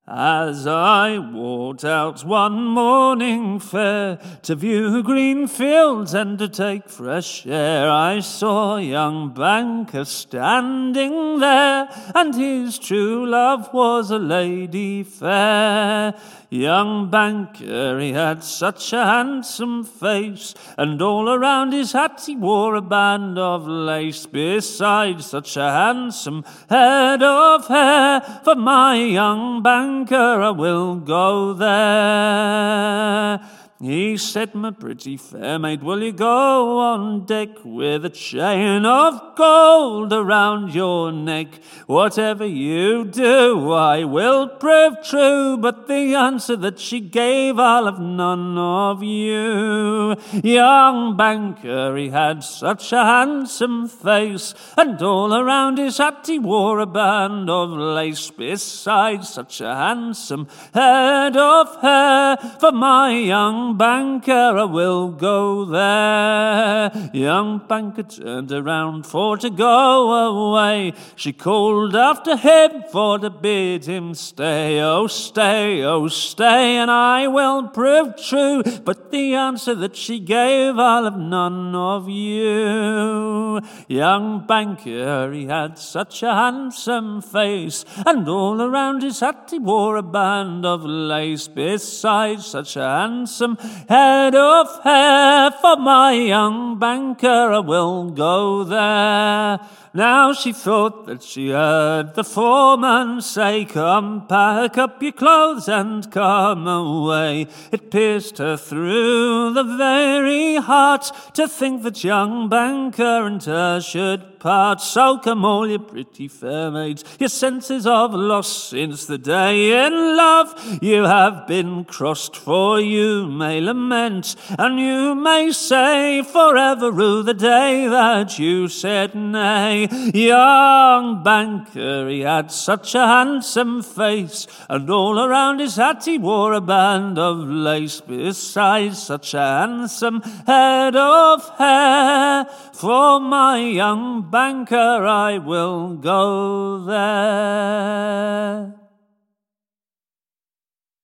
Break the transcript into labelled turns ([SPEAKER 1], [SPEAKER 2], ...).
[SPEAKER 1] As I walked out one morning fair to view green fields and to take fresh air, I saw a young banker standing there, and his true love was a lady fair. Young banker, he had such a handsome face, and all around his hat he wore a band of lace. Besides such a handsome head of hair, for my young banker I will go there. He said, "My pretty fair maid, will you go on deck with a chain of gold around your neck? Whatever you do, I will prove true." But the answer that she gave, "I'll have none of you." Young banker, he had such a handsome face, and all around his hat he wore a band of lace. Besides such a handsome head of hair, for my young banker, I will go there. Young banker turned around for to go away. She called after him for to bid him stay. "Oh, stay, oh, stay, and I will prove true." But the answer that she gave, "I'll have none of you." Young banker, he had such a handsome face, and all around his hat he wore a band of lace. Besides such a handsome head of hair, for my young banker I will go there. Now she thought that she heard the foreman say, "Come, pack up your clothes and come away." It pierced her through the very heart to think that young banker and her should part. So come all you pretty fair maids, your senses of loss, since the day in love you have been crossed. For you may lament and you may say, "Forever rue the day that you said nay." Young banker, he had such a handsome face, and all around his hat he wore a band of lace. Besides such a handsome head of hair, for my young banker I will go there.